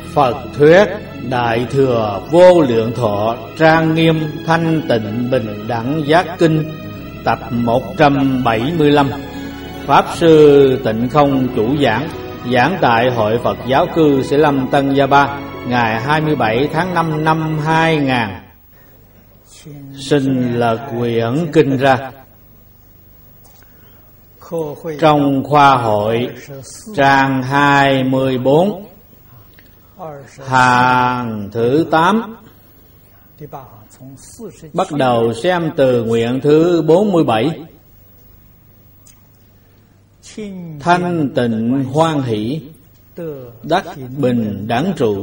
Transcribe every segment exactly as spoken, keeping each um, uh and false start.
Phật thuyết Đại Thừa Vô Lượng Thọ Trang Nghiêm Thanh Tịnh Bình Đẳng Giác Kinh tập một trăm bảy mươi lăm. Pháp Sư Tịnh Không chủ giảng, giảng tại Hội Phật Giáo cư Sĩ Lâm Tân Gia Ba, ngày hai mươi bảy tháng năm năm hai nghìn. Xin lật quyển kinh ra. Trong khoa hội trang hai mươi bốn, hàng thứ tám, bắt đầu xem từ nguyện thứ bốn mươi bảy. Thanh tịnh hoan hỷ, đắc bình đẳng trụ,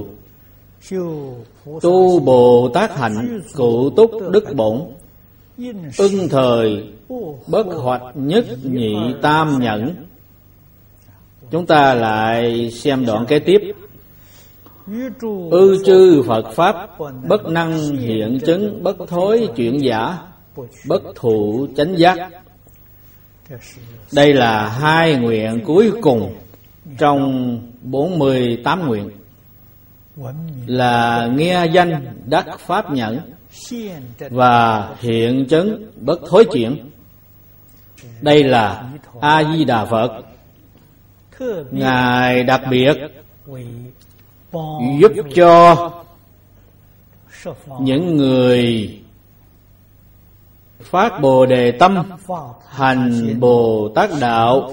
tu Bồ Tát hạnh, cụ túc đức bổn, ưng thời bất hoạch nhất nhị tam nhẫn. Chúng ta lại xem đoạn kế tiếp. Ư chư Phật Pháp, bất năng hiện chứng, bất thối chuyển giả, bất thụ chánh giác. Đây là hai nguyện cuối cùng trong bốn mươi tám nguyện, là nghe danh đắc pháp nhẫn và hiện chứng bất thối chuyển. Đây là A Di Đà Phật. Ngài đặc biệt giúp cho những người phát Bồ Đề tâm, hành Bồ Tát đạo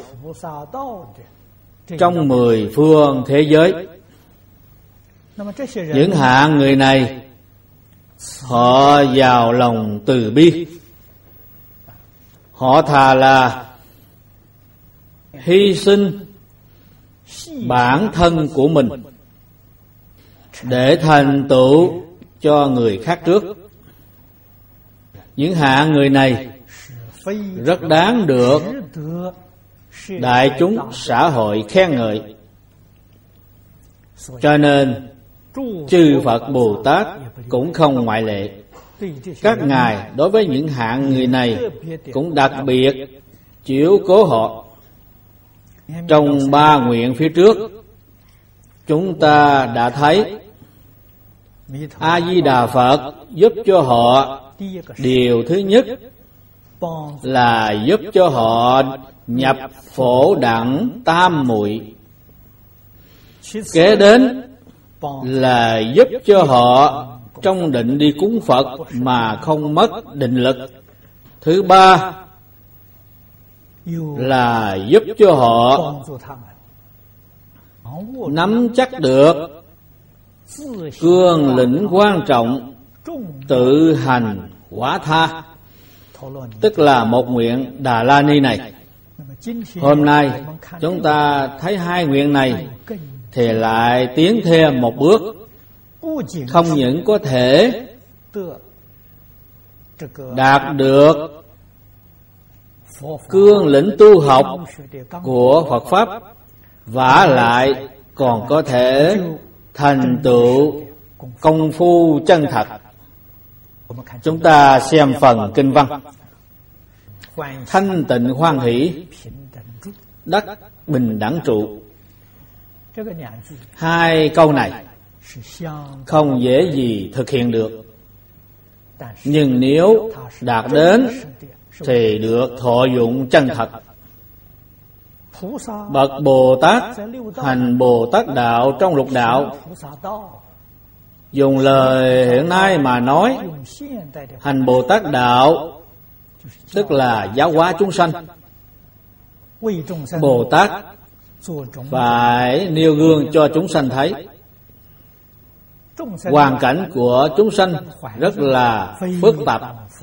trong mười phương thế giới. Những hạng người này, họ giàu lòng từ bi, họ thà là hy sinh bản thân của mình để thành tựu cho người khác trước. Những hạng người này rất đáng được đại chúng xã hội khen ngợi. Cho nên chư Phật Bồ Tát cũng không ngoại lệ. Các ngài đối với những hạng người này cũng đặc biệt chiếu cố họ. Trong ba nguyện phía trước, chúng ta đã thấy A Di Đà Phật giúp cho họ. Điều thứ nhất là giúp cho họ nhập phổ đẳng tam muội. Kế đến là giúp cho họ trong định đi cúng Phật mà không mất định lực. Thứ ba là giúp cho họ nắm chắc được cương lĩnh quan trọng tự hành quả tha, tức là một nguyện Đà La Ni này. Hôm nay chúng ta thấy hai nguyện này thì lại tiến thêm một bước, không những có thể đạt được cương lĩnh tu học của Phật Pháp, vả lại còn có thể thành tựu công phu chân thật. Chúng ta xem phần kinh văn. Thanh tịnh hoan hỷ, đắc bình đẳng trụ. Hai câu này không dễ gì thực hiện được, nhưng nếu đạt đến thì được thọ dụng chân thật. Bậc Bồ Tát hành Bồ Tát đạo trong lục đạo, dùng lời hiện nay mà nói, hành Bồ Tát đạo tức là giáo hóa chúng sanh. Bồ Tát phải nêu gương cho chúng sanh thấy. Hoàn cảnh của chúng sanh rất là phức tạp.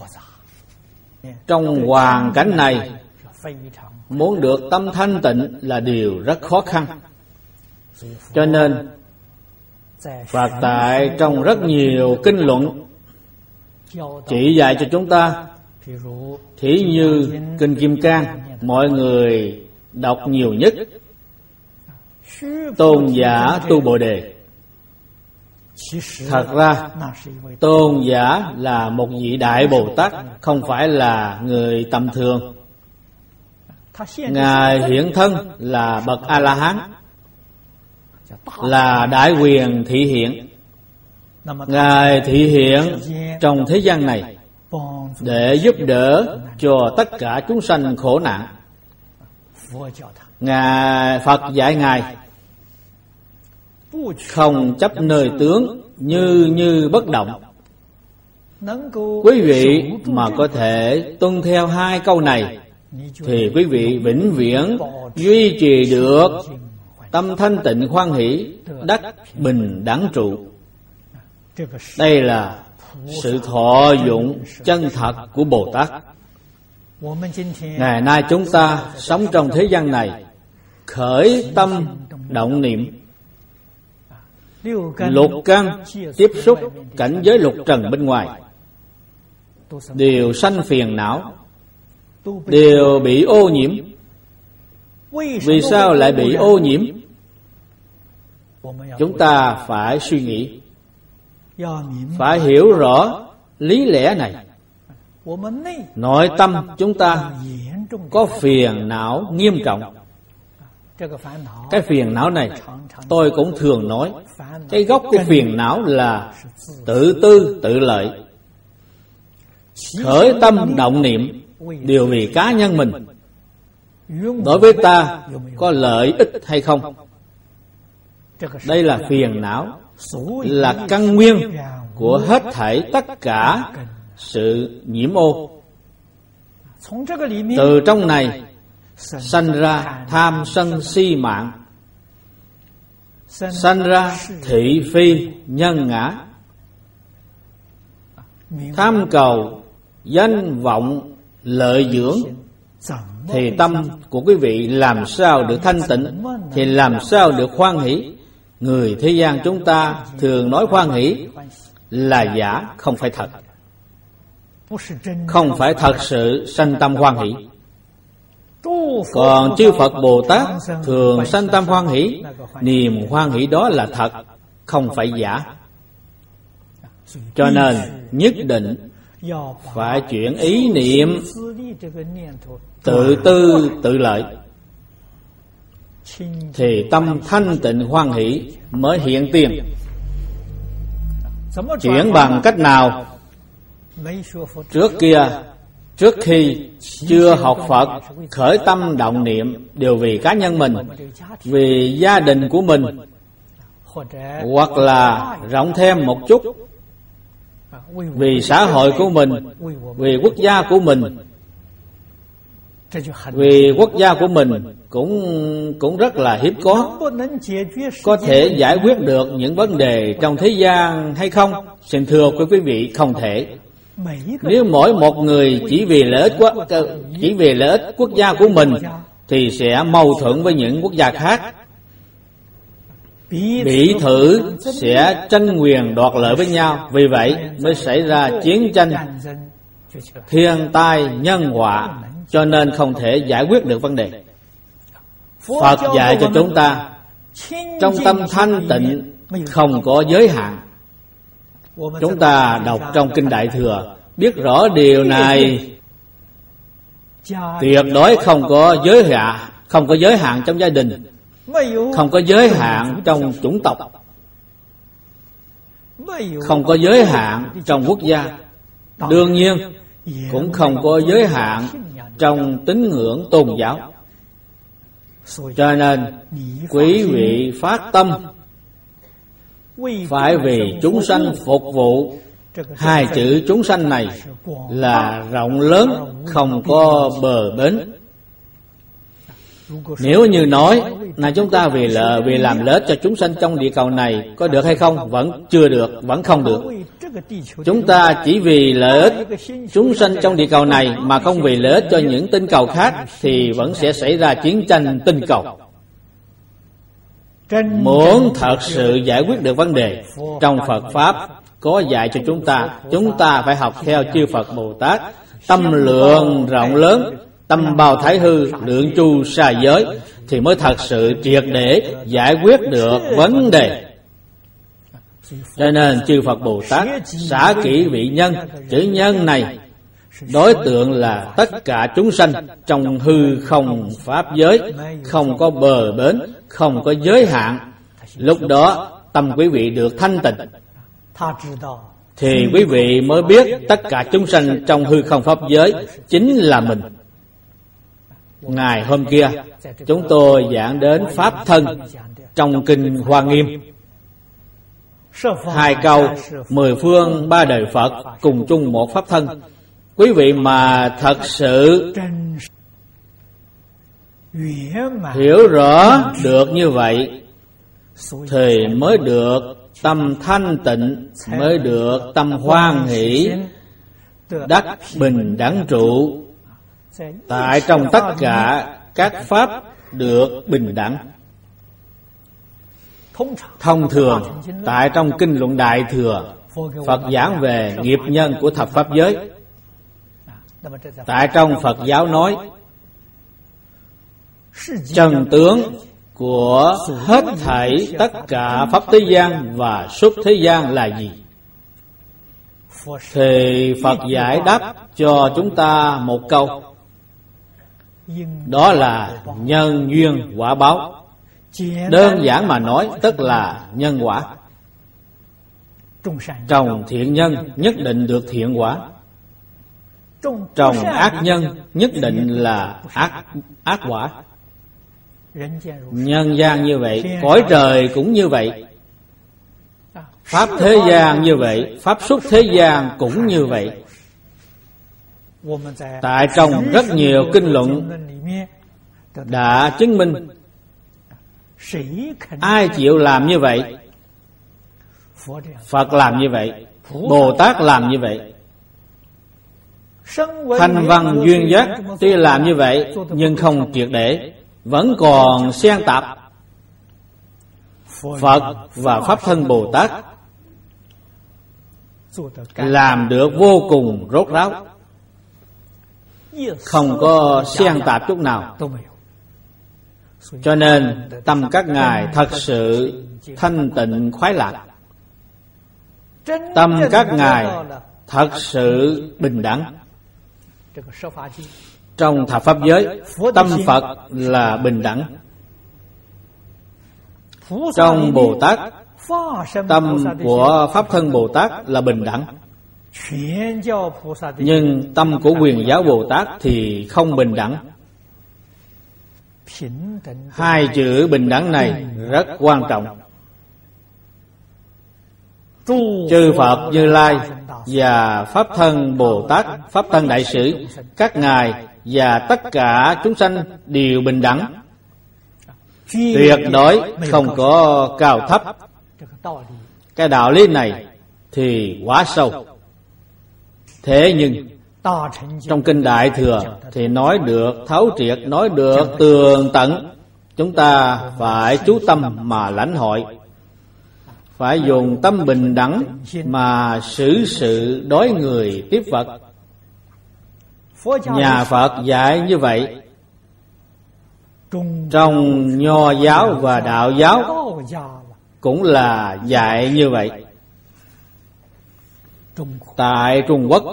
Trong hoàn cảnh này, muốn được tâm thanh tịnh là điều rất khó khăn. Cho nên Phật tại trong rất nhiều kinh luận chỉ dạy cho chúng ta. Thí như kinh Kim Cang, mọi người đọc nhiều nhất, tôn giả tu Bồ Đề. Thật ra tôn giả là một vị Đại Bồ Tát, không phải là người tầm thường. Ngài hiện thân là bậc A-la-hán, là đại quyền thị hiện. Ngài thị hiện trong thế gian này để giúp đỡ cho tất cả chúng sanh khổ nạn. Ngài Phật dạy Ngài không chấp nơi tướng, như như bất động. Quý vị mà có thể tuân theo hai câu này thì quý vị vĩnh viễn duy trì được tâm thanh tịnh hoan hỷ, đắc bình đẳng trụ. Đây là sự thọ dụng chân thật của Bồ Tát. Ngày nay chúng ta sống trong thế gian này, khởi tâm động niệm, lục căn tiếp xúc cảnh giới lục trần bên ngoài, đều sanh phiền não, đều bị ô nhiễm. Vì sao lại bị ô nhiễm? Chúng ta phải suy nghĩ, phải hiểu rõ lý lẽ này. Nội tâm chúng ta có phiền não nghiêm trọng. Cái phiền não này tôi cũng thường nói, cái gốc của phiền não là tự tư tự lợi. Khởi tâm động niệm đều vì cá nhân mình, đối với ta có lợi ích hay không? Đây là phiền não, là căn nguyên của hết thảy tất cả sự nhiễm ô. Từ trong này sanh ra tham sân si mạng, sanh ra thị phi nhân ngã, tham cầu danh vọng lợi dưỡng. Thì tâm của quý vị làm sao được thanh tịnh, thì làm sao được hoan hỷ. Người thế gian chúng ta thường nói hoan hỷ là giả, không phải thật. Không phải thật sự sanh tâm hoan hỷ. Còn chư Phật Bồ Tát thường sanh tâm hoan hỷ, niềm hoan hỷ đó là thật, không phải giả. Cho nên nhất định phải chuyển ý niệm tự tư tự lợi, thì tâm thanh tịnh hoan hỷ mới hiện tiền. Chuyển bằng cách nào? Trước kia, trước khi chưa học Phật, khởi tâm động niệm đều vì cá nhân mình, vì gia đình của mình, hoặc là rộng thêm một chút, vì xã hội của mình, vì quốc gia của mình. Vì quốc gia của mình cũng cũng rất là hiếm có. Có thể giải quyết được những vấn đề trong thế gian hay không? Xin thưa quý vị, không thể. Nếu mỗi một người chỉ vì lợi ích quốc, chỉ vì lợi ích quốc gia của mình thì sẽ mâu thuẫn với những quốc gia khác. Bị thử sẽ tranh quyền đoạt lợi với nhau. Vì vậy mới xảy ra chiến tranh, thiên tai, nhân họa. Cho nên không thể giải quyết được vấn đề. Phật dạy cho chúng ta trong tâm thanh tịnh không có giới hạn. Chúng ta đọc trong Kinh Đại Thừa biết rõ điều này. Tuyệt đối không có giới hạn, không có giới hạn trong gia đình, không có giới hạn trong chủng tộc, không có giới hạn trong quốc gia. Đương nhiên cũng không có giới hạn trong tín ngưỡng tôn giáo. Cho nên quý vị phát tâm phải vì chúng sanh phục vụ. Hai chữ chúng sanh này là rộng lớn, không có bờ bến. Nếu như nói là chúng ta vì lợi, vì làm lợi ích cho chúng sanh trong địa cầu này, có được hay không? Vẫn chưa được, vẫn không được. Chúng ta chỉ vì lợi ích chúng sanh trong địa cầu này mà không vì lợi ích cho những tinh cầu khác thì vẫn sẽ xảy ra chiến tranh tinh cầu. Muốn thật sự giải quyết được vấn đề, trong Phật Pháp có dạy cho chúng ta, chúng ta phải học theo chư Phật Bồ Tát, tâm lượng rộng lớn, tâm bao thái hư, lượng chu sa giới, thì mới thật sự triệt để giải quyết được vấn đề. Cho nên chư Phật Bồ Tát xả kỹ vị nhân. Chữ nhân này đối tượng là tất cả chúng sanh trong hư không pháp giới, không có bờ bến, không có giới hạn. lúc đó tâm quý vị được thanh tịnh, thì quý vị mới biết tất cả chúng sanh trong hư không pháp giới chính là mình. Ngày hôm kia chúng tôi giảng đến pháp thân trong kinh Hoa Nghiêm, hai câu mười phương ba đời Phật cùng chung một pháp thân. Quý vị mà thật sự hiểu rõ được như vậy thì mới được tâm thanh tịnh, mới được tâm hoan hỷ, đắc bình đẳng trụ. Tại trong tất cả các pháp được bình đẳng. Thông thường tại trong kinh luận Đại Thừa, Phật giảng về nghiệp nhân của thập pháp giới. Tại trong Phật giáo nói chân tướng của hết thảy tất cả pháp thế gian và xuất thế gian là gì, thì Phật giải đáp cho chúng ta một câu, đó là nhân duyên quả báo. Đơn giản mà nói tức là nhân quả. Trồng thiện nhân nhất định được thiện quả, trồng ác nhân nhất định là ác ác quả. Nhân gian như vậy, cõi trời cũng như vậy, pháp thế gian như vậy, pháp xuất thế gian cũng như vậy. Tại trong rất nhiều kinh luận đã chứng minh, ai chịu làm như vậy? Phật làm như vậy, Bồ Tát làm như vậy. Thanh văn duyên giác tuy làm như vậy nhưng không triệt để, vẫn còn xen tạp. Phật và Pháp thân Bồ Tát làm được vô cùng rốt ráo, không có xen tạp chút nào. Cho nên tâm các ngài thật sự thanh tịnh khoái lạc, tâm các ngài thật sự bình đẳng. Trong thập pháp giới, tâm Phật là bình đẳng. Trong Bồ Tát, tâm của Pháp thân Bồ Tát là bình đẳng. Nhưng tâm của Quyền giáo Bồ Tát thì không bình đẳng. Hai chữ bình đẳng này rất quan trọng. Chư Phật Như Lai và Pháp thân Bồ Tát, Pháp thân Đại Sĩ, các ngài và tất cả chúng sanh đều bình đẳng, tuyệt đối không có cao thấp. Cái đạo lý này thì quá sâu. Thế nhưng trong kinh Đại Thừa thì nói được thấu triệt, nói được tường tận. Chúng ta phải chú tâm mà lãnh hội, phải dùng tâm bình đẳng mà xử sự đối người tiếp vật. Nhà Phật dạy như vậy, trong Nho giáo và Đạo giáo cũng là dạy như vậy. Tại Trung Quốc,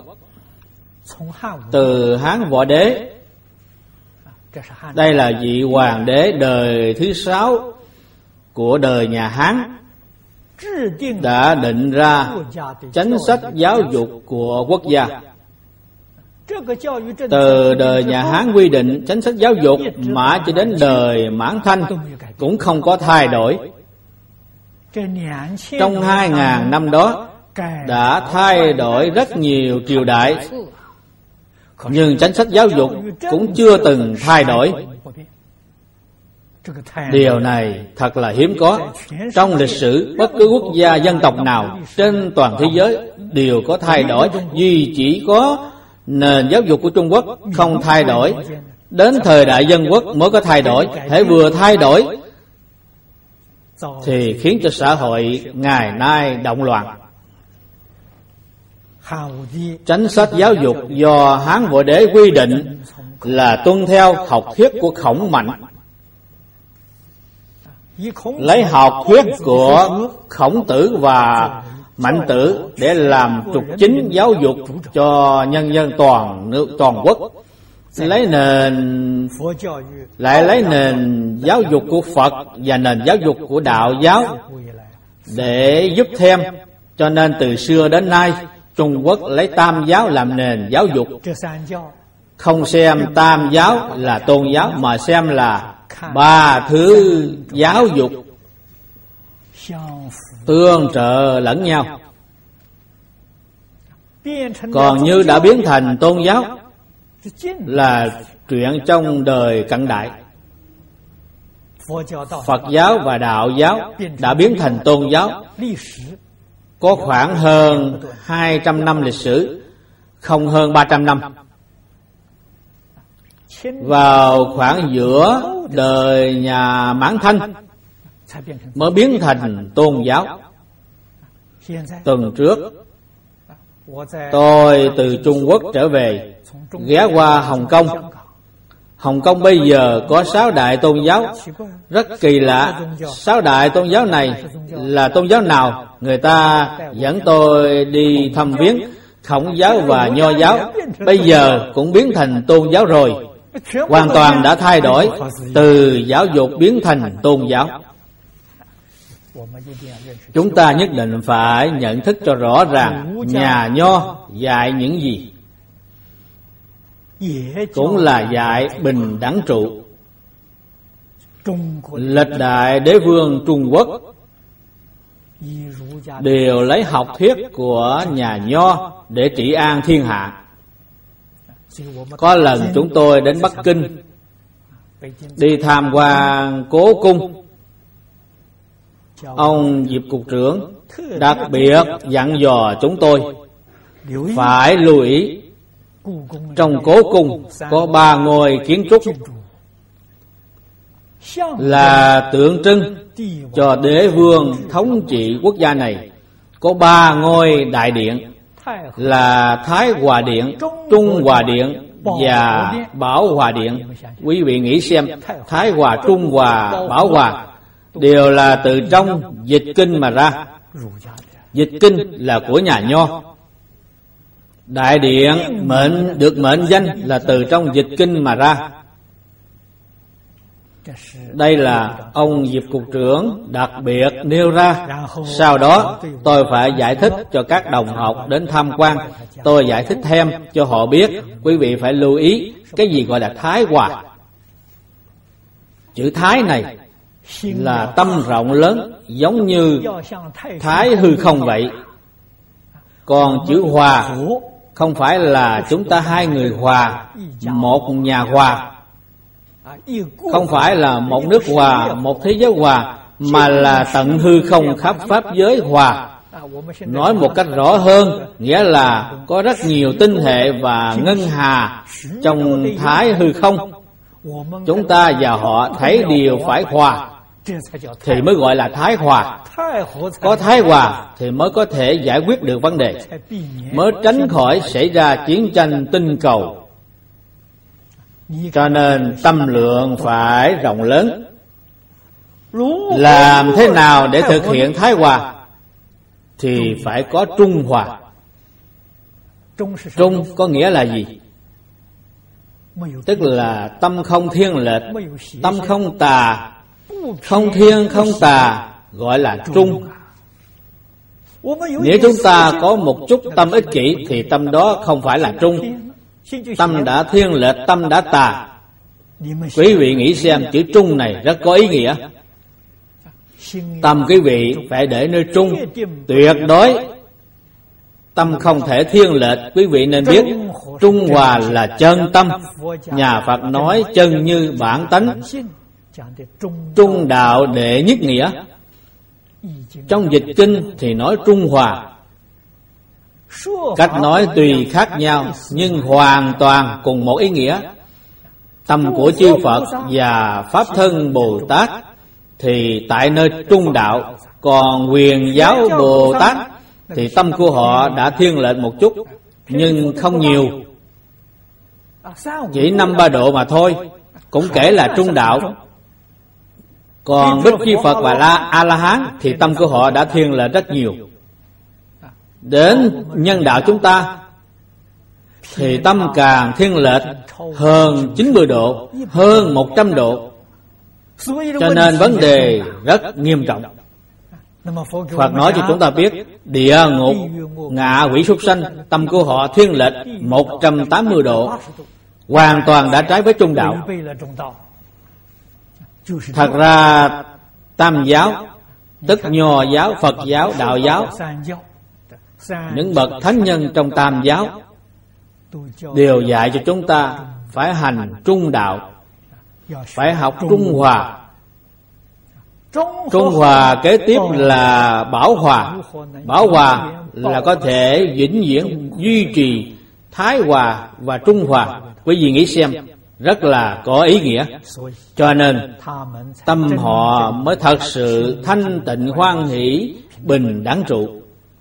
từ Hán Võ Đế, đây là vị hoàng đế đời thứ sáu của đời nhà Hán, đã định ra chính sách giáo dục của quốc gia. Từ đời nhà Hán quy định chính sách giáo dục mãi cho đến đời Mãn Thanh cũng không có thay đổi. Trong hai ngàn năm đó đã thay đổi rất nhiều triều đại, nhưng chính sách giáo dục cũng chưa từng thay đổi. Điều này thật là hiếm có. Trong lịch sử, bất cứ quốc gia dân tộc nào trên toàn thế giới đều có thay đổi, duy chỉ có nền giáo dục của Trung Quốc không thay đổi. Đến thời đại dân quốc mới có thay đổi. Hễ vừa thay đổi thì khiến cho xã hội ngày nay động loạn. Chính sách giáo dục do Hán Võ Đế quy định là tuân theo học thuyết của Khổng Mạnh, lấy học thuyết của Khổng Tử và Mạnh Tử để làm trục chính giáo dục cho nhân dân toàn nước toàn quốc. lấy nền lại lấy nền giáo dục của Phật và nền giáo dục của đạo giáo để giúp thêm. Cho nên từ xưa đến nay Trung Quốc lấy tam giáo làm nền giáo dục, không xem tam giáo là tôn giáo mà xem là ba thứ giáo dục tương trợ lẫn nhau. Còn như đã biến thành tôn giáo là chuyện trong đời cận đại. Phật giáo và đạo giáo đã biến thành tôn giáo có khoảng hơn hai trăm năm lịch sử, không hơn ba trăm năm. Vào khoảng giữa đời nhà Mãn Thanh mới biến thành tôn giáo. Tuần trước tôi từ Trung Quốc trở về, ghé qua Hồng Kông. Hồng Kông bây giờ có sáu đại tôn giáo. Rất kỳ lạ, sáu đại tôn giáo này là tôn giáo nào? Người ta dẫn tôi đi thăm viếng Khổng giáo và Nho giáo, bây giờ cũng biến thành tôn giáo rồi. Hoàn toàn đã thay đổi, từ giáo dục biến thành tôn giáo. Chúng ta nhất định phải nhận thức cho rõ ràng nhà Nho dạy những gì. Cũng là dạy bình đẳng trụ. Lịch đại đế vương Trung Quốc đều lấy học thuyết của nhà Nho để trị an thiên hạ. Có lần chúng tôi đến Bắc Kinh đi tham quan cố cung, ông Diệp cục trưởng đặc biệt dặn dò chúng tôi phải lưu ý trong cố cung có ba ngôi kiến trúc là tượng trưng cho đế vương thống trị quốc gia này. Có ba ngôi đại điện là Thái Hòa Điện, Trung Hòa Điện và Bảo Hòa Điện. Quý vị nghĩ xem, Thái Hòa, Trung Hòa, Bảo Hòa đều là từ trong dịch kinh mà ra. Dịch kinh là của nhà Nho. Đại điện mệnh được mệnh danh là từ trong dịch kinh mà ra. Đây là ông Diệp cục trưởng đặc biệt nêu ra. Sau đó tôi phải giải thích cho các đồng học đến tham quan. Tôi giải thích thêm cho họ biết. Quý vị phải lưu ý cái gì gọi là Thái Hòa. Chữ Thái này là tâm rộng lớn, giống như Thái hư không vậy. Còn chữ Hòa không phải là chúng ta hai người hòa, một nhà hòa, không phải là một nước hòa, một thế giới hòa, mà là tận hư không khắp pháp giới hòa. Nói một cách rõ hơn, nghĩa là có rất nhiều tinh hệ và ngân hà trong Thái hư không. Chúng ta và họ thấy đều phải hòa thì mới gọi là Thái Hòa. Có Thái Hòa thì mới có thể giải quyết được vấn đề, mới tránh khỏi xảy ra chiến tranh tinh cầu. Cho nên tâm lượng phải rộng lớn. Làm thế nào để thực hiện Thái Hòa? Thì phải có Trung Hòa. Trung có nghĩa là gì? Tức là tâm không thiên lệch, tâm không tà, không thiên không tà, gọi là Trung. Nếu chúng ta có một chút tâm ích kỷ thì tâm đó không phải là Trung. Tâm đã thiên lệch, tâm đã tà. Quý vị nghĩ xem, chữ Trung này rất có ý nghĩa. Tâm quý vị phải để nơi Trung, tuyệt đối tâm không thể thiên lệch. Quý vị nên biết Trung Hòa là chân tâm. Nhà Phật nói chân như bản tánh, trung đạo đệ nhất nghĩa. Trong dịch kinh thì nói Trung Hòa. Cách nói tùy khác nhau nhưng hoàn toàn cùng một ý nghĩa. Tâm của chư Phật và Pháp Thân Bồ Tát thì tại nơi trung đạo. Còn Huyền giáo Bồ Tát thì tâm của họ đã thiên lệch một chút, nhưng không nhiều, chỉ năm ba độ mà thôi, cũng kể là trung đạo. Còn Bích Chi Phật và La A La Hán thì tâm của họ đã thiên lệch rất nhiều. Đến nhân đạo chúng ta thì tâm càng thiên lệch hơn chín mươi độ, hơn một trăm độ. Cho nên vấn đề rất nghiêm trọng. Phật nói cho chúng ta biết, địa ngục, ngạ quỷ súc sanh, tâm của họ thiên lệch một trăm tám mươi độ, hoàn toàn đã trái với trung đạo. Thật ra Tam giáo, tức Nho giáo, Phật giáo, Đạo giáo, những bậc thánh nhân trong Tam giáo đều dạy cho chúng ta phải hành trung đạo, phải học trung hòa. Trung hòa kế tiếp là bảo hòa. Bảo hòa là có thể vĩnh viễn duy trì thái hòa và trung hòa. Quý vị nghĩ xem, rất là có ý nghĩa. Cho nên tâm họ mới thật sự thanh tịnh hoan hỷ, bình đẳng trụ.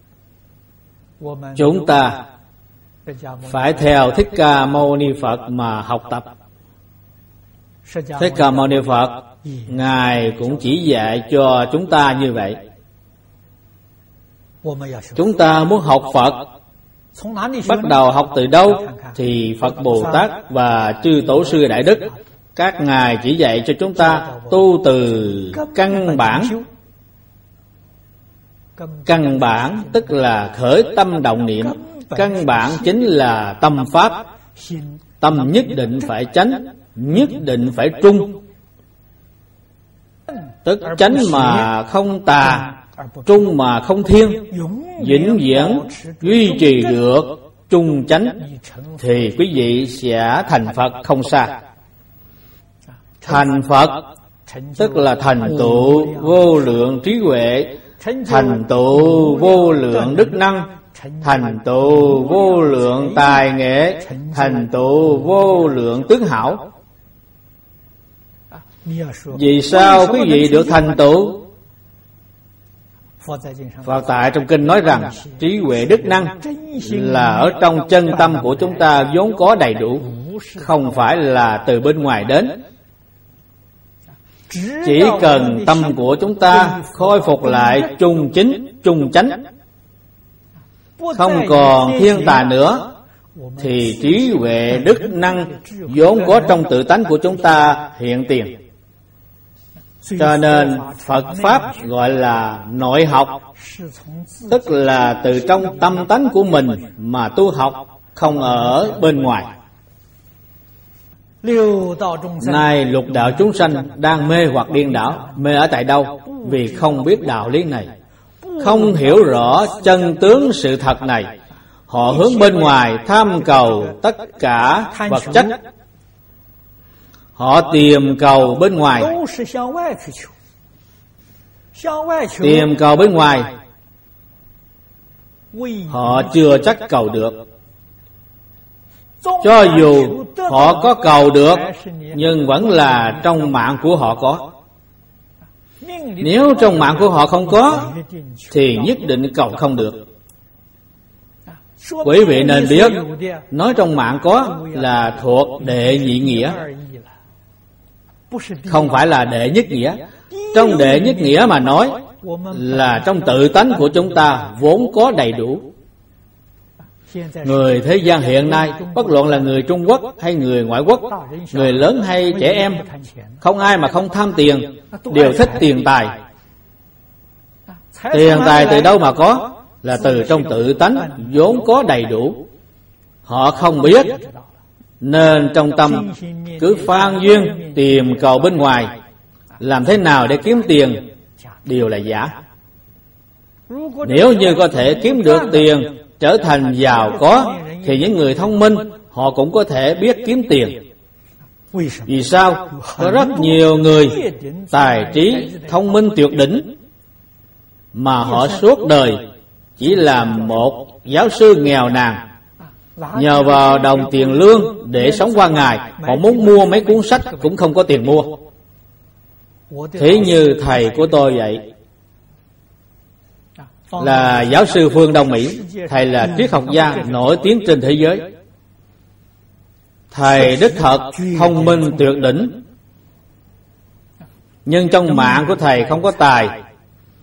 Chúng ta phải theo Thích Ca Mâu Ni Phật mà học tập. Thích Ca Mâu Ni Phật, Ngài cũng chỉ dạy cho chúng ta như vậy. Chúng ta muốn học Phật, bắt đầu học từ đâu? Thì Phật Bồ Tát và chư Tổ sư Đại Đức, các ngài chỉ dạy cho chúng ta tu từ căn bản. Căn bản tức là khởi tâm động niệm. Căn bản chính là tâm pháp. Tâm nhất định phải chánh, nhất định phải trung. Tức chánh mà không tà, trung mà không thiên, vĩnh viễn duy trì được trung chánh, thì quý vị sẽ thành Phật không xa. Thành Phật tức là thành tựu vô lượng trí huệ, thành tựu vô lượng đức năng, thành tựu vô lượng tài nghệ, thành tựu vô lượng tướng hảo. Vì sao quý vị được thành tựu? Phật tại trong kinh nói rằng trí huệ đức năng là ở trong chân tâm của chúng ta vốn có đầy đủ, không phải là từ bên ngoài đến. Chỉ cần tâm của chúng ta khôi phục lại trung chính, trung chánh, không còn thiên tà nữa, thì trí huệ đức năng vốn có trong tự tánh của chúng ta hiện tiền. Cho nên Phật Pháp gọi là nội học, tức là từ trong tâm tánh của mình mà tu học, không ở bên ngoài. Nay lục đạo chúng sanh đang mê hoặc điên đảo. Mê ở tại đâu? Vì không biết đạo lý này, không hiểu rõ chân tướng sự thật này. Họ hướng bên ngoài tham cầu tất cả vật chất. Họ tìm cầu bên ngoài, tìm cầu bên ngoài, họ chưa chắc cầu được. Cho dù họ có cầu được, nhưng vẫn là trong mạng của họ có. Nếu trong mạng của họ không có, thì nhất định cầu không được. Quý vị nên biết, nói trong mạng có là thuộc đệ nhị nghĩa, không phải là đệ nhất nghĩa. Trong đệ nhất nghĩa mà nói là trong tự tánh của chúng ta vốn có đầy đủ. Người thế gian hiện nay, bất luận là người Trung Quốc hay người ngoại quốc, người lớn hay trẻ em, không ai mà không tham tiền, đều thích tiền tài. Tiền tài từ đâu mà có? Là từ trong tự tánh vốn có đầy đủ. Họ không biết, nên trong tâm cứ phan duyên tìm cầu bên ngoài. Làm thế nào để kiếm tiền? Đều là giả. Nếu như có thể kiếm được tiền, trở thành giàu có, thì những người thông minh họ cũng có thể biết kiếm tiền. Vì sao? Có rất nhiều người tài trí, thông minh tuyệt đỉnh, mà họ suốt đời chỉ là một giáo sư nghèo nàn, nhờ vào đồng tiền lương để sống qua ngày. Họ muốn mua mấy cuốn sách cũng không có tiền mua. Thế như thầy của tôi vậy, là giáo sư phương Đông Mỹ. Thầy là triết học gia nổi tiếng trên thế giới. Thầy đích thật thông minh tuyệt đỉnh, nhưng trong mạng của thầy không có tài.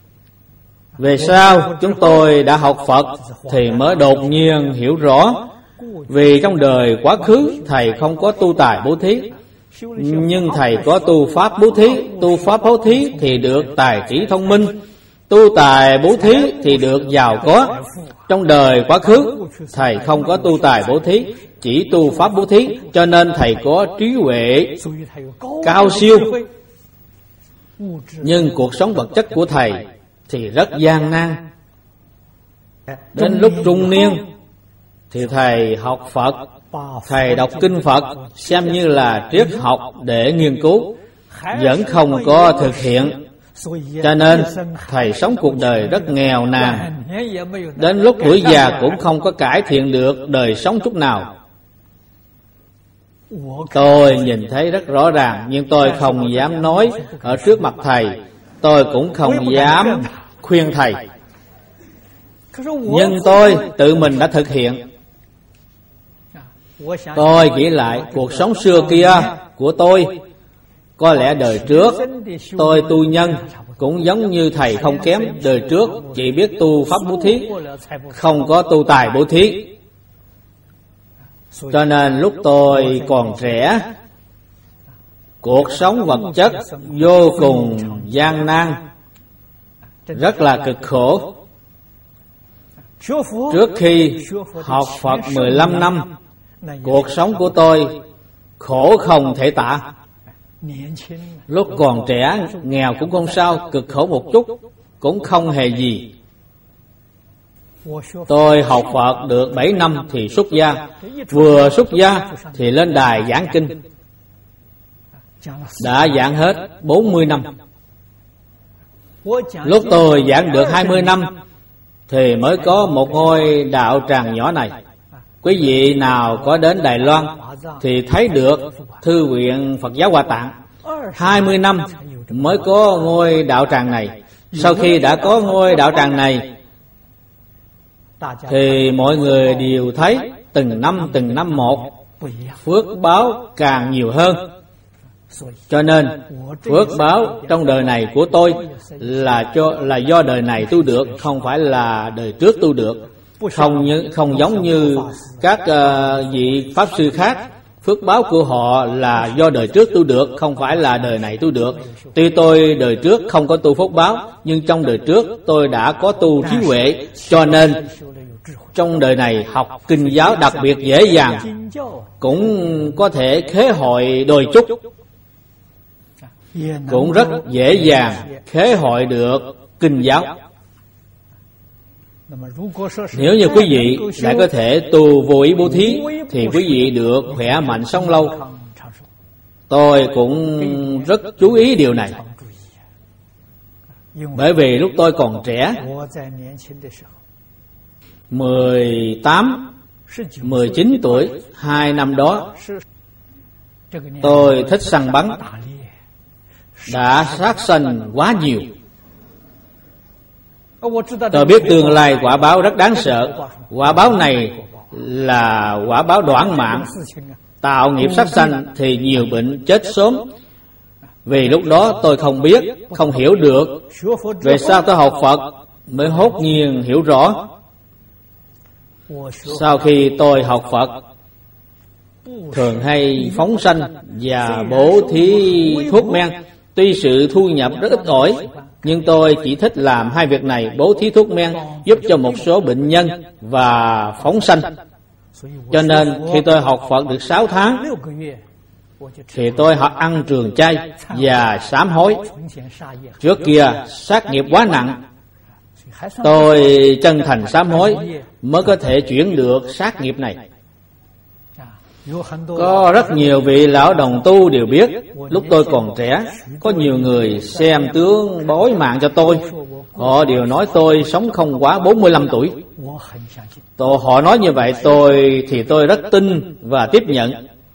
Về sau chúng tôi đã học Phật thì mới đột nhiên hiểu rõ Vì trong đời quá khứ Thầy không có tu tài bố thí, nhưng Thầy có tu pháp bố thí. Tu pháp bố thí thì được tài trí thông minh, tu tài bố thí thì được giàu có. Trong đời quá khứ Thầy không có tu tài bố thí, chỉ tu pháp bố thí, cho nên Thầy có trí huệ cao siêu. Nhưng cuộc sống vật chất của Thầy thì rất gian nan. Đến lúc trung niên thì Thầy học Phật, Thầy đọc kinh Phật xem như là triết học để nghiên cứu, vẫn không có thực hiện. Cho nên Thầy sống cuộc đời rất nghèo nàn, đến lúc tuổi già cũng không có cải thiện được đời sống chút nào. Tôi nhìn thấy rất rõ ràng, nhưng tôi không dám nói ở trước mặt Thầy, tôi cũng không dám khuyên Thầy. Nhưng tôi tự mình đã thực hiện. Tôi nghĩ lại cuộc sống xưa kia của tôi, có lẽ đời trước tôi tu nhân cũng giống như Thầy không kém. Đời trước chỉ biết tu pháp bố thí, không có tu tài bố thí. Cho nên lúc tôi còn trẻ, cuộc sống vật chất vô cùng gian nan, rất là cực khổ. Trước khi học Phật mười lăm năm, cuộc sống của tôi khổ không thể tả. Lúc còn trẻ, nghèo cũng không sao, cực khổ một chút cũng không hề gì. Tôi học Phật được bảy năm thì xuất gia. Vừa xuất gia thì lên đài giảng kinh, đã giảng hết bốn mươi năm. Lúc tôi giảng được hai mươi năm thì mới có một ngôi đạo tràng nhỏ này. Quý vị nào có đến Đài Loan thì thấy được Thư viện Phật giáo Hoa Tạng. Hai mươi năm mới có ngôi đạo tràng này. Sau khi đã có ngôi đạo tràng này thì mọi người đều thấy từng năm từng năm một, phước báo càng nhiều hơn. Cho nên phước báo trong đời này của tôi là cho là do đời này tu được, không phải là đời trước tu được. Không như không giống như các uh, vị pháp sư khác, phước báo của họ là do đời trước tu được, không phải là đời này tu được. Tuy tôi đời trước không có tu phước báo, nhưng trong đời trước tôi đã có tu trí huệ, cho nên trong đời này học kinh giáo đặc biệt dễ dàng, cũng có thể khế hội đôi chút, cũng rất dễ dàng khế hội được kinh giáo. Nếu như quý vị đã có thể tu vô ý bố thí thì quý vị được khỏe mạnh sống lâu. Tôi cũng rất chú ý điều này, bởi vì lúc tôi còn trẻ, mười tám, mười chín tuổi, hai năm đó tôi thích săn bắn, đã sát sanh quá nhiều. Tôi biết tương lai quả báo rất đáng sợ. Quả báo này là quả báo đoản mạng. Tạo nghiệp sát sanh thì nhiều bệnh chết sớm. Vì lúc đó tôi không biết, không hiểu được. Về sau tôi học Phật mới hốt nhiên hiểu rõ. Sau khi tôi học Phật, thường hay phóng sanh và bố thí thuốc men. Tuy sự thu nhập rất ít ỏi, nhưng tôi chỉ thích làm hai việc này: bố thí thuốc men giúp cho một số bệnh nhân và phóng sanh. Cho nên khi tôi học Phật được sáu tháng thì tôi học ăn trường chay và sám hối. Trước kia sát nghiệp quá nặng, tôi chân thành sám hối mới có thể chuyển được sát nghiệp này. Có rất nhiều vị lão đồng tu đều biết, lúc tôi còn trẻ, có nhiều người xem tướng bói mạng cho tôi. Họ đều nói tôi sống không quá bốn mươi lăm tuổi. Tôi, họ nói như vậy tôi thì tôi rất tin và tiếp nhận.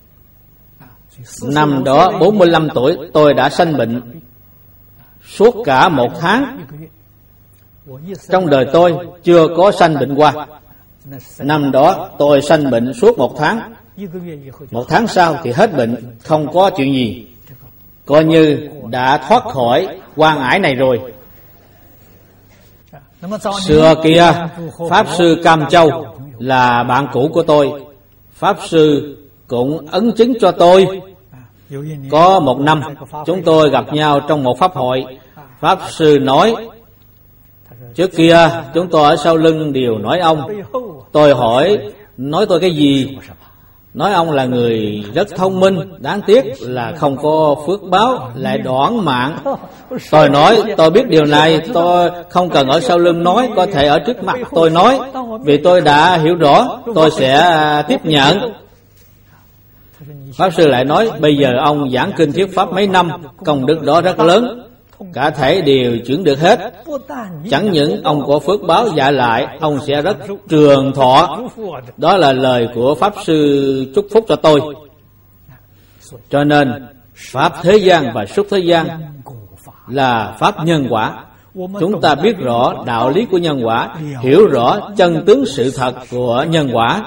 Năm đó bốn mươi lăm tuổi tôi đã sanh bệnh suốt cả một tháng. Trong đời tôi chưa có sanh bệnh qua. Năm đó tôi sanh bệnh suốt một tháng. Một tháng sau thì hết bệnh, không có chuyện gì, coi như đã thoát khỏi quan ải này rồi. Xưa kia Pháp Sư Cam Châu là bạn cũ của tôi. Pháp Sư cũng ấn chứng cho tôi. Có một năm, chúng tôi gặp nhau trong một pháp hội. Pháp Sư nói, trước kia chúng tôi ở sau lưng đều nói ông. Tôi hỏi, nói tôi cái gì? Nói ông là người rất thông minh, đáng tiếc là không có phước báo, lại đoản mạng. Tôi nói, tôi biết điều này, tôi không cần ở sau lưng nói, có thể ở trước mặt tôi nói. Vì tôi đã hiểu rõ, tôi sẽ tiếp nhận. Pháp Sư lại nói, bây giờ ông giảng kinh thuyết pháp mấy năm, công đức đó rất lớn, cả thể đều chuyển được hết. Chẳng những ông có phước báo, dạ lại ông sẽ rất trường thọ. Đó là lời của Pháp Sư chúc phúc cho tôi. Cho nên pháp thế gian và xuất thế gian là pháp nhân quả. Chúng ta biết rõ đạo lý của nhân quả, hiểu rõ chân tướng sự thật của nhân quả,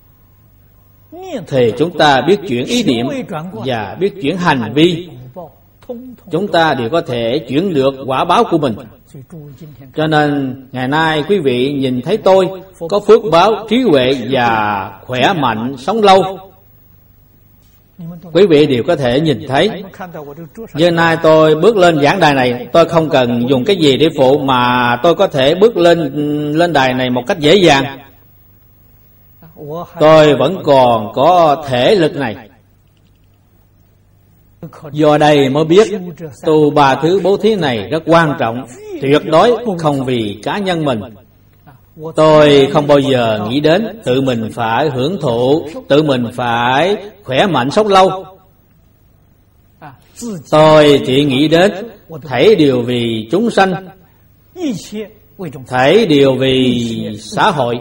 thì chúng ta biết chuyển ý niệm và biết chuyển hành vi, chúng ta đều có thể chuyển được quả báo của mình. Cho nên ngày nay quý vị nhìn thấy tôi có phước báo, trí huệ và khỏe mạnh, sống lâu, quý vị đều có thể nhìn thấy. Giờ nay tôi bước lên giảng đài này, tôi không cần dùng cái gì để phụ, mà tôi có thể bước lên lên đài này một cách dễ dàng. Tôi vẫn còn có thể lực này. Do đây mới biết tu ba thứ bố thí này rất quan trọng, tuyệt đối không vì cá nhân mình. Tôi không bao giờ nghĩ đến tự mình phải hưởng thụ, tự mình phải khỏe mạnh sống lâu. Tôi chỉ nghĩ đến thảy đều vì chúng sanh, thảy đều vì xã hội.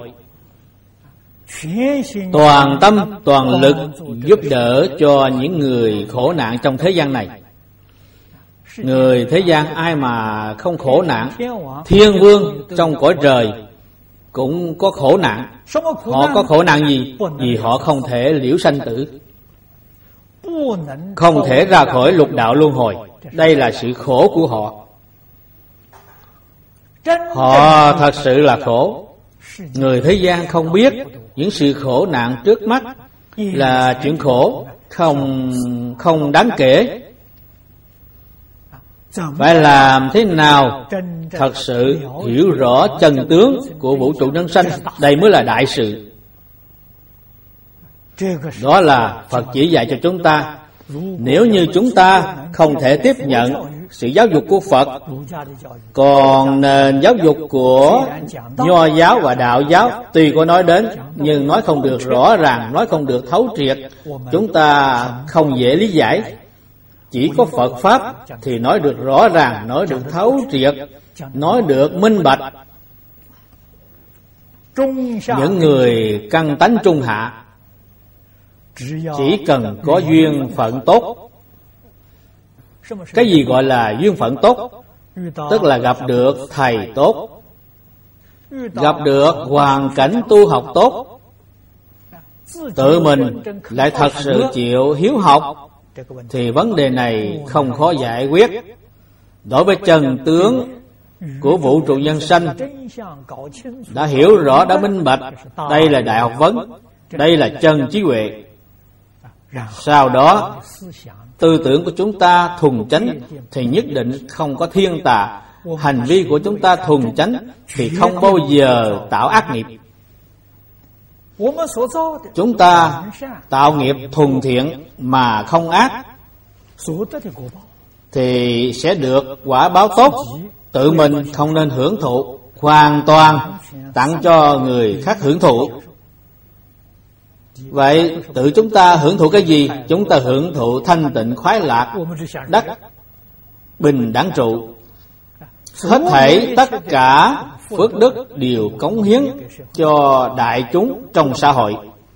Toàn tâm, toàn lực giúp đỡ cho những người khổ nạn trong thế gian này. Người thế gian ai mà không khổ nạn? Thiên vương trong cõi trời cũng có khổ nạn. Họ có khổ nạn gì? Vì họ không thể liễu sanh tử, không thể ra khỏi lục đạo luân hồi. Đây là sự khổ của họ. Họ thật sự là khổ. Người thế gian không biết những sự khổ nạn trước mắt là chuyện khổ, không không đáng kể. Phải làm thế nào thật sự hiểu rõ chân tướng của vũ trụ nhân sanh, đây mới là đại sự. Đó là Phật chỉ dạy cho chúng ta. Nếu như chúng ta không thể tiếp nhận sự giáo dục của Phật, còn nền giáo dục của Nho giáo và Đạo giáo tuy có nói đến, nhưng nói không được rõ ràng, nói không được thấu triệt, chúng ta không dễ lý giải. Chỉ có Phật Pháp thì nói được rõ ràng, nói được thấu triệt, nói được minh bạch. Những người căn tánh trung hạ chỉ cần có duyên phận tốt. Cái gì gọi là duyên phận tốt? Tức là gặp được thầy tốt, gặp được hoàn cảnh tu học tốt, tự mình lại thật sự chịu hiếu học, thì vấn đề này không khó giải quyết. Đối với chân tướng của vũ trụ nhân sanh đã hiểu rõ, đã minh bạch, đây là đại học vấn, đây là chân trí huệ. Sau đó tư tưởng của chúng ta thuần chánh thì nhất định không có thiên tà. Hành vi của chúng ta thuần chánh thì không bao giờ tạo ác nghiệp. Chúng ta tạo nghiệp thuần thiện mà không ác thì sẽ được quả báo tốt. Tự mình không nên hưởng thụ, hoàn toàn tặng cho người khác hưởng thụ. Vậy tự chúng ta hưởng thụ cái gì? Chúng ta hưởng thụ thanh tịnh khoái lạc, đắc bình đẳng trụ. Hết thảy tất cả phước đức đều cống hiến cho đại chúng trong xã hội.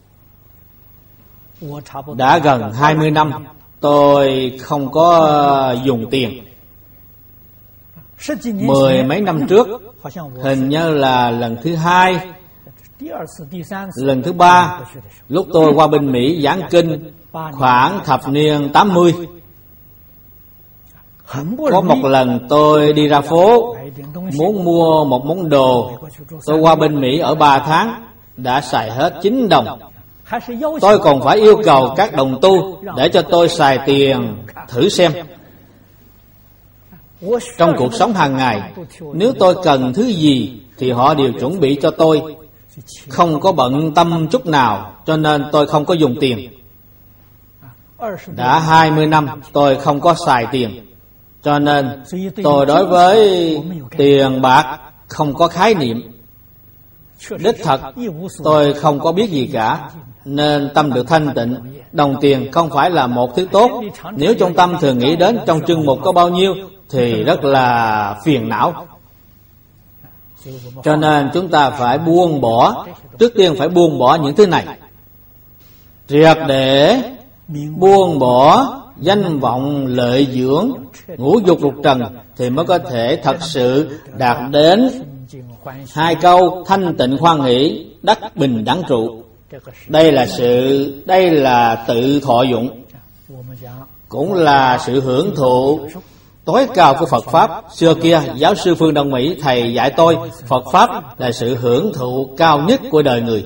Đã gần hai mươi năm tôi không có dùng tiền. Mười mấy năm trước, hình như là lần thứ hai, lần thứ ba, lúc tôi qua bên Mỹ giảng kinh, khoảng thập niên tám mươi. Có một lần tôi đi ra phố muốn mua một món đồ. Tôi qua bên Mỹ ở ba tháng đã xài hết chín đồng. tôi còn phải yêu cầu các đồng tu để cho tôi xài tiền thử xem. Trong cuộc sống hàng ngày, nếu tôi cần thứ gì thì họ đều chuẩn bị cho tôi, không có bận tâm chút nào, cho nên tôi không có dùng tiền. Đã hai mươi năm tôi không có xài tiền, cho nên tôi đối với tiền bạc không có khái niệm. Đích thật tôi không có biết gì cả, nên tâm được thanh tịnh. Đồng tiền không phải là một thứ tốt. Nếu trong tâm thường nghĩ đến trong chương mục có bao nhiêu thì rất là phiền não. Cho nên chúng ta phải buông bỏ. Trước tiên phải buông bỏ những thứ này, triệt để buông bỏ danh vọng lợi dưỡng, ngũ dục lục trần, thì mới có thể thật sự đạt đến hai câu thanh tịnh khoan hỷ, đắc bình đẳng trụ. Đây là sự, đây là tự thọ dụng, cũng là sự hưởng thụ tối cao của Phật Pháp. Xưa kia, giáo sư Phương Đông Mỹ thầy dạy tôi, Phật Pháp là sự hưởng thụ cao nhất của đời người.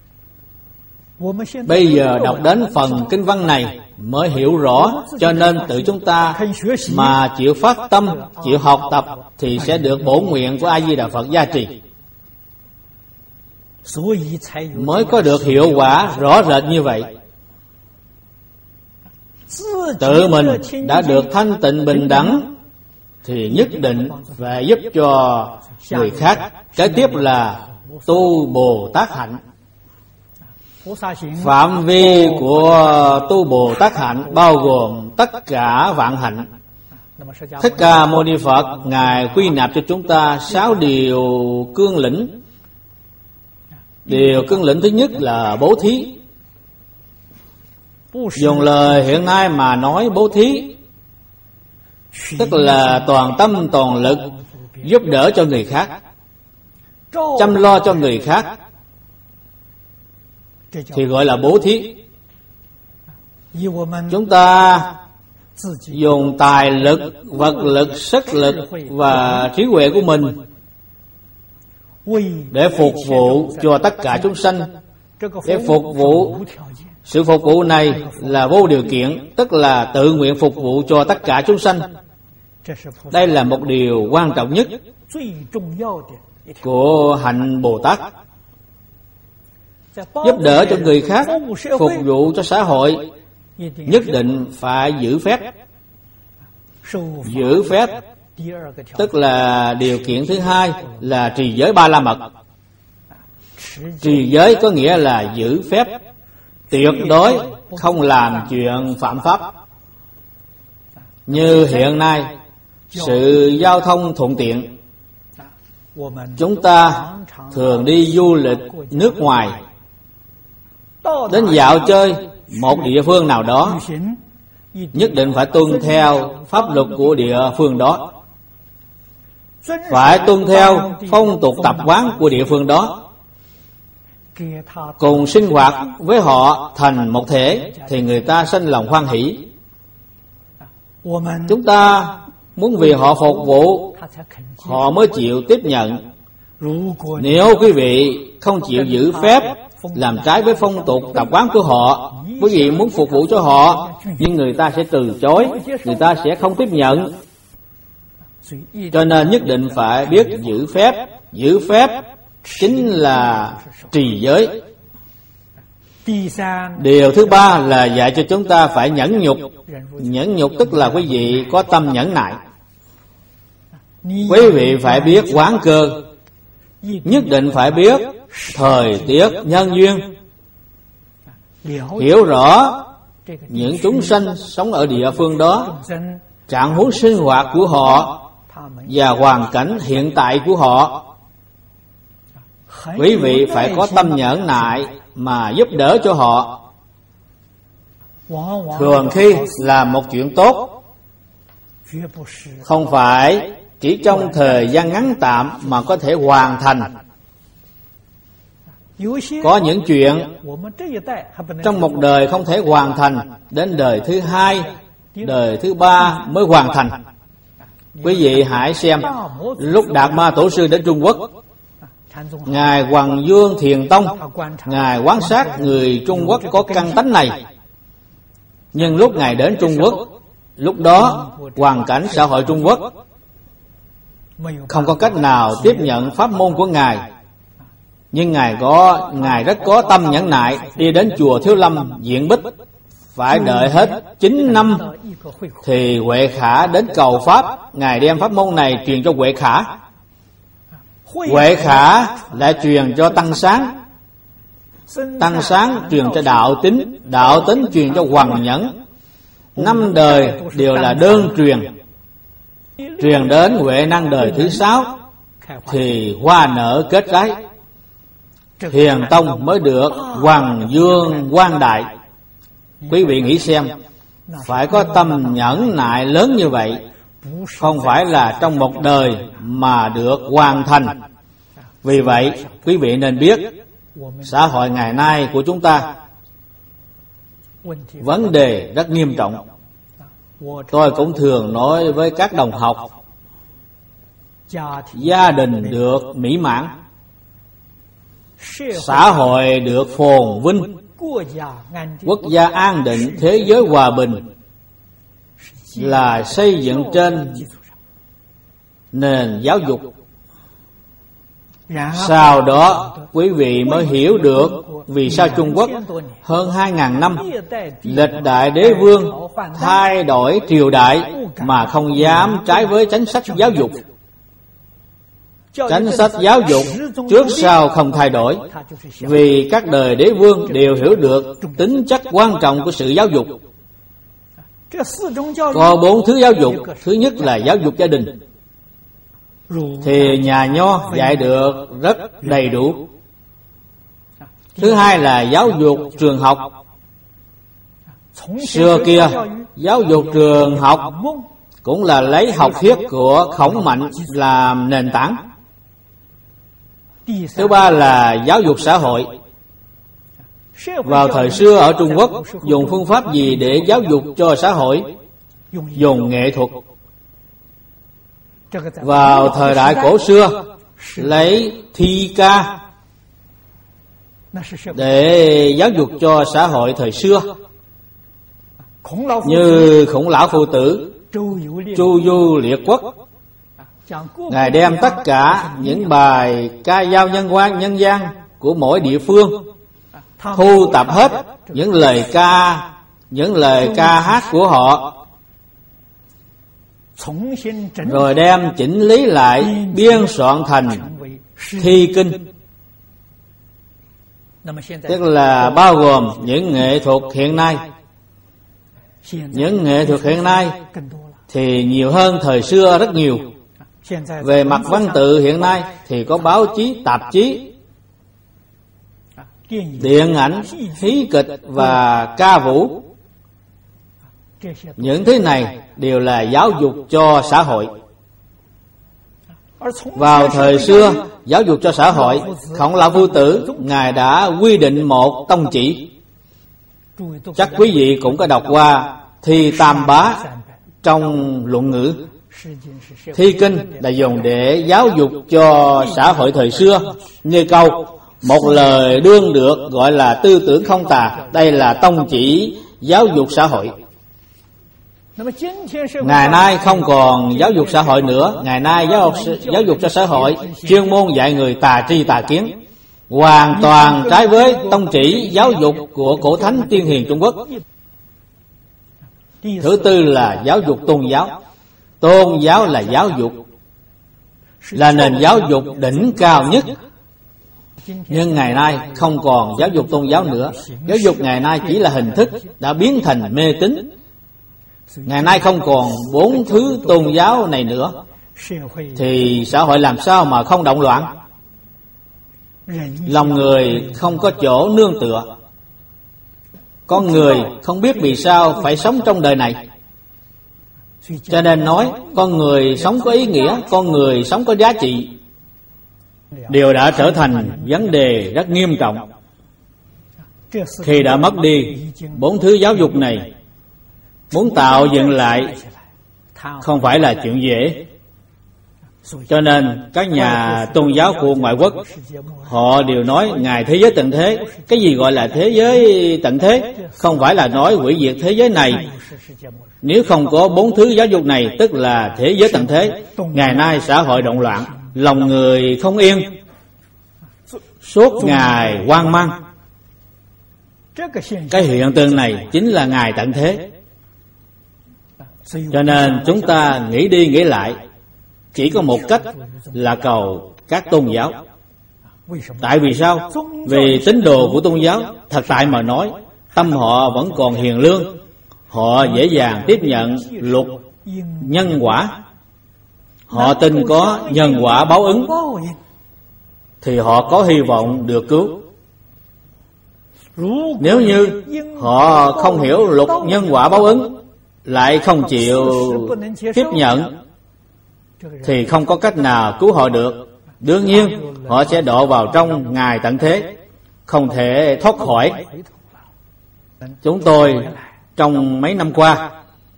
Bây giờ đọc đến phần kinh văn này mới hiểu rõ, cho nên tự chúng ta mà chịu phát tâm, chịu học tập thì sẽ được bổ nguyện của A Di Đà Phật gia trì, mới có được hiệu quả rõ rệt như vậy. Tự mình đã được thanh tịnh bình đẳng thì nhất định phải giúp cho người khác. Kế tiếp là tu Bồ Tát hạnh. Phạm vi của tu Bồ Tát hạnh bao gồm tất cả vạn hạnh. Thích Ca Mâu Ni Phật Ngài quy nạp cho chúng ta sáu điều cương lĩnh. Điều cương lĩnh thứ nhất là bố thí. Dùng lời hiện nay mà nói, bố thí tức là toàn tâm toàn lực giúp đỡ cho người khác, chăm lo cho người khác, thì gọi là bố thí. Chúng ta dùng tài lực, vật lực, sức lực và trí huệ của mình để phục vụ cho tất cả chúng sanh. Để phục vụ, sự phục vụ này là vô điều kiện, tức là tự nguyện phục vụ cho tất cả chúng sanh. Đây là một điều quan trọng nhất của hạnh Bồ Tát. Giúp đỡ cho người khác, phục vụ cho xã hội, nhất định phải giữ phép. Giữ phép tức là điều kiện thứ hai là trì giới ba la mật. Trì giới có nghĩa là giữ phép, tuyệt đối không làm chuyện phạm pháp. Như hiện nay, sự giao thông thuận tiện, chúng ta thường đi du lịch nước ngoài, đến dạo chơi một địa phương nào đó, nhất định phải tuân theo pháp luật của địa phương đó, phải tuân theo phong tục tập quán của địa phương đó, cùng sinh hoạt với họ thành một thể, thì người ta sinh lòng hoan hỷ. Chúng ta muốn vì họ phục vụ, họ mới chịu tiếp nhận. Nếu quý vị không chịu giữ phép, làm trái với phong tục tập quán của họ, quý vị muốn phục vụ cho họ, nhưng người ta sẽ từ chối, người ta sẽ không tiếp nhận. Cho nên nhất định phải biết giữ phép. Giữ phép chính là trì giới. Điều thứ ba là dạy cho chúng ta phải nhẫn nhục. Nhẫn nhục tức là quý vị có tâm nhẫn nại. Quý vị phải biết quán cơ, nhất định phải biết thời tiết nhân duyên, hiểu rõ những chúng sanh sống ở địa phương đó, trạng huống sinh hoạt của họ và hoàn cảnh hiện tại của họ. Quý vị phải có tâm nhẫn nại mà giúp đỡ cho họ. Thường khi làm một chuyện tốt, không phải chỉ trong thời gian ngắn tạm mà có thể hoàn thành. Có những chuyện trong một đời không thể hoàn thành, đến đời thứ hai, đời thứ ba mới hoàn thành. Quý vị hãy xem, lúc Đạt Ma Tổ Sư đến Trung Quốc, Ngài Hoàng Dương Thiền Tông, Ngài quan sát người Trung Quốc có căn tánh này. Nhưng lúc Ngài đến Trung Quốc, lúc đó hoàn cảnh xã hội Trung Quốc không có cách nào tiếp nhận pháp môn của Ngài. Nhưng Ngài có Ngài rất có tâm nhẫn nại, đi đến chùa Thiếu Lâm Diện Bích, phải đợi hết chín năm thì Huệ Khả đến cầu pháp. Ngài đem pháp môn này truyền cho Huệ Khả, Huệ Khả lại truyền cho Tăng Sáng, Tăng Sáng truyền cho Đạo Tính, Đạo Tính truyền cho Hoằng Nhẫn. Năm đời đều là đơn truyền. Truyền đến Huệ Năng đời thứ sáu thì hoa nở kết trái, Thiền Tông mới được Hoàng Dương quang đại. Quý vị nghĩ xem, phải có tâm nhẫn nại lớn như vậy, không phải là trong một đời mà được hoàn thành. Vì vậy quý vị nên biết, xã hội ngày nay của chúng ta vấn đề rất nghiêm trọng. Tôi cũng thường nói với các đồng học, gia đình được mỹ mãn, xã hội được phồn vinh, quốc gia an định, thế giới hòa bình là xây dựng trên nền giáo dục. Sau đó quý vị mới hiểu được vì sao Trung Quốc hơn hai ngàn năm lịch đại đế vương thay đổi triều đại mà không dám trái với chính sách giáo dục. Chính sách giáo dục trước sau không thay đổi, vì các đời đế vương đều hiểu được tính chất quan trọng của sự giáo dục. Có bốn thứ giáo dục. Thứ nhất là giáo dục gia đình, thì nhà Nho dạy được rất đầy đủ. Thứ hai là giáo dục trường học. Xưa kia giáo dục trường học cũng là lấy học thuyết của Khổng Mạnh làm nền tảng. Thứ ba là giáo dục xã hội. Vào thời xưa ở Trung Quốc dùng phương pháp gì để giáo dục cho xã hội? Dùng nghệ thuật. Vào thời đại cổ xưa lấy thi ca để giáo dục cho xã hội thời xưa. Như Khổng Lão Phu Tử, Chu Du Liệt Quốc, Ngài đem tất cả những bài ca dao nhân quan nhân gian của mỗi địa phương, thu tập hết những lời ca, những lời ca hát của họ, rồi đem chỉnh lý lại, biên soạn thành thi kinh. Tức là bao gồm những nghệ thuật hiện nay. Những nghệ thuật hiện nay thì nhiều hơn thời xưa rất nhiều. Về mặt văn tự hiện nay thì có báo chí, tạp chí, điện ảnh, hí kịch và ca vũ. Những thứ này đều là giáo dục cho xã hội. Vào thời xưa giáo dục cho xã hội, Khổng Lão Phu Tử Ngài đã quy định một tông chỉ. Chắc quý vị cũng có đọc qua Thi Tam Bá trong luận ngữ. Thi kinh là dùng để giáo dục cho xã hội thời xưa, như câu một lời đương được gọi là tư tưởng không tà. Đây là tông chỉ giáo dục xã hội. Ngày nay không còn giáo dục xã hội nữa. Ngày nay giáo dục, giáo dục cho xã hội chuyên môn dạy người tà tri tà kiến, hoàn toàn trái với tông chỉ giáo dục của cổ thánh tiên hiền Trung Quốc. Thứ tư là giáo dục tôn giáo. Tôn giáo là giáo dục, là nền giáo dục đỉnh cao nhất. Nhưng ngày nay không còn giáo dục tôn giáo nữa. Giáo dục ngày nay chỉ là hình thức, đã biến thành mê tín. Ngày nay không còn bốn thứ tôn giáo này nữa, thì xã hội làm sao mà không động loạn? Lòng người không có chỗ nương tựa. Con người không biết vì sao phải sống trong đời này. Cho nên nói con người sống có ý nghĩa, con người sống có giá trị. Điều đã trở thành vấn đề rất nghiêm trọng. Khi đã mất đi bốn thứ giáo dục này, muốn tạo dựng lại không phải là chuyện dễ. Cho nên các nhà tôn giáo của ngoại quốc họ đều nói ngày thế giới tận thế. Cái gì gọi là thế giới tận thế? Không phải là nói hủy diệt thế giới này. Nếu không có bốn thứ giáo dục này, tức là thế giới tận thế. Ngày nay xã hội động loạn, lòng người không yên, suốt ngày hoang mang. Cái hiện tượng này chính là ngày tận thế. Cho nên chúng ta nghĩ đi nghĩ lại, chỉ có một cách là cầu các tôn giáo. Tại vì sao? Vì tín đồ của tôn giáo, thật tại mà nói, tâm họ vẫn còn hiền lương. Họ dễ dàng tiếp nhận luật nhân quả. Họ tin có nhân quả báo ứng, thì họ có hy vọng được cứu. Nếu như họ không hiểu luật nhân quả báo ứng, lại không chịu tiếp nhận, thì không có cách nào cứu họ được. Đương nhiên họ sẽ đọa vào trong ngày tận thế, không thể thoát khỏi. Chúng tôi trong mấy năm qua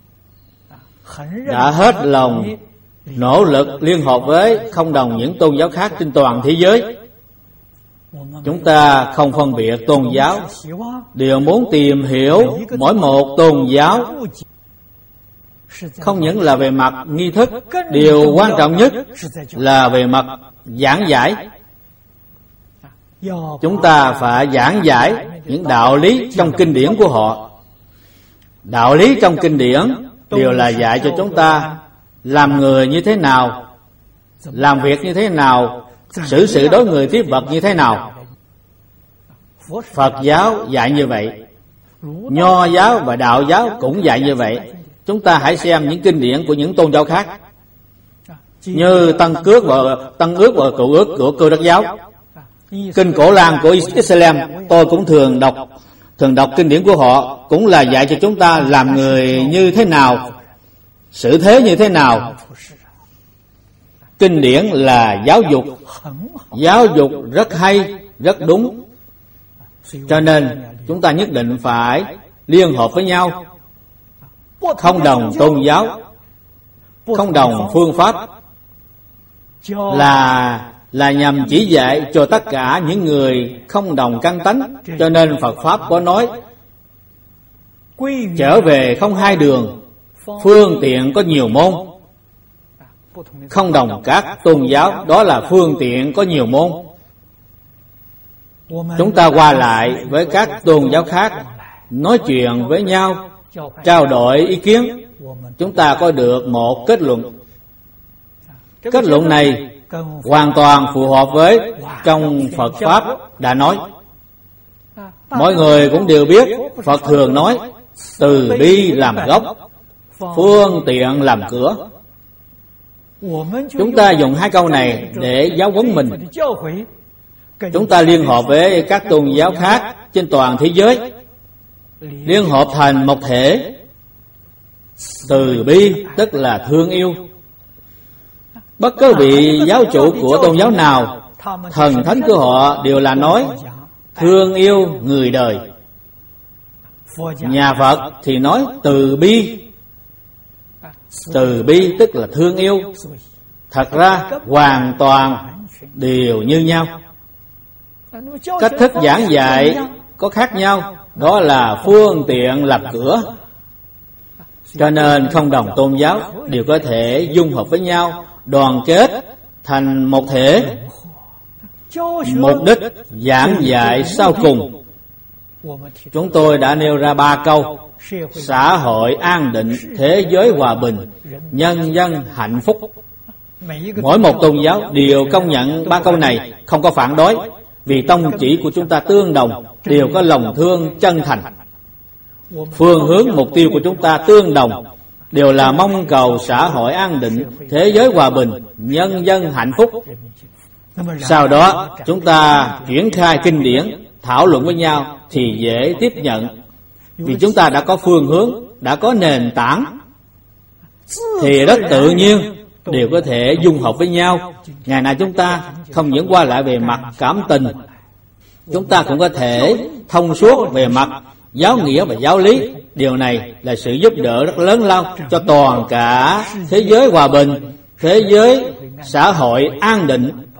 đã hết lòng nỗ lực liên hợp với không đồng những tôn giáo khác trên toàn thế giới. Chúng ta không phân biệt tôn giáo, đều muốn tìm hiểu mỗi một tôn giáo. Không những là về mặt nghi thức, điều quan trọng nhất là về mặt giảng giải. Chúng ta phải giảng giải những đạo lý trong kinh điển của họ. Đạo lý trong kinh điển đều là dạy cho chúng ta làm người như thế nào, làm việc như thế nào, xử sự đối người tiếp vật như thế nào. Phật giáo dạy như vậy, Nho giáo và Đạo giáo cũng dạy như vậy. Chúng ta hãy xem những kinh điển của những tôn giáo khác, như Tân Cước và Tân Ước và Cựu Ước của Cơ Đốc giáo. Kinh Cổ Lan của Islam tôi cũng thường đọc, thường đọc kinh điển của họ, cũng là dạy cho chúng ta làm người như thế nào, xử thế như thế nào. Kinh điển là giáo dục, giáo dục rất hay, rất đúng. Cho nên chúng ta nhất định phải liên hợp với nhau, không đồng tôn giáo, không đồng phương pháp, là là nhằm chỉ dạy cho tất cả những người không đồng căn tánh. Cho nên Phật Pháp có nói trở về không hai đường, phương tiện có nhiều môn. Không đồng các tôn giáo, đó là phương tiện có nhiều môn. Chúng ta qua lại với các tôn giáo khác, nói chuyện với nhau, trao đổi ý kiến, chúng ta có được một kết luận. Kết luận này hoàn toàn phù hợp với trong Phật Pháp đã nói. Mọi người cũng đều biết Phật thường nói từ bi làm gốc, phương tiện làm cửa. Chúng ta dùng hai câu này để giáo huấn mình. Chúng ta liên hợp với các tôn giáo khác trên toàn thế giới, liên hợp thành một thể. Từ bi tức là thương yêu. Bất cứ vị giáo chủ của tôn giáo nào, thần thánh của họ đều là nói thương yêu người đời. Nhà Phật thì nói từ bi. Từ bi tức là thương yêu. Thật ra hoàn toàn đều như nhau. Cách thức giảng dạy có khác nhau, đó là phương tiện làm cửa. Cho nên không đồng tôn giáo đều có thể dung hợp với nhau, đoàn kết thành một thể. Mục đích giảng dạy sau cùng, chúng tôi đã nêu ra ba câu: xã hội an định, thế giới hòa bình, nhân dân hạnh phúc. Mỗi một tôn giáo đều công nhận ba câu này, không có phản đối, vì tông chỉ của chúng ta tương đồng, đều có lòng thương chân thành. Phương hướng mục tiêu của chúng ta tương đồng, đều là mong cầu xã hội an định, thế giới hòa bình, nhân dân hạnh phúc. Sau đó chúng ta triển khai kinh điển, thảo luận với nhau thì dễ tiếp nhận, vì chúng ta đã có phương hướng, đã có nền tảng, thì rất tự nhiên đều có thể dung hợp với nhau. Ngày nay chúng ta không những qua lại về mặt cảm tình, chúng ta cũng có thể thông suốt về mặt giáo nghĩa và giáo lý. Điều này là sự giúp đỡ rất lớn lao cho toàn cả thế giới hòa bình, thế giới xã hội an định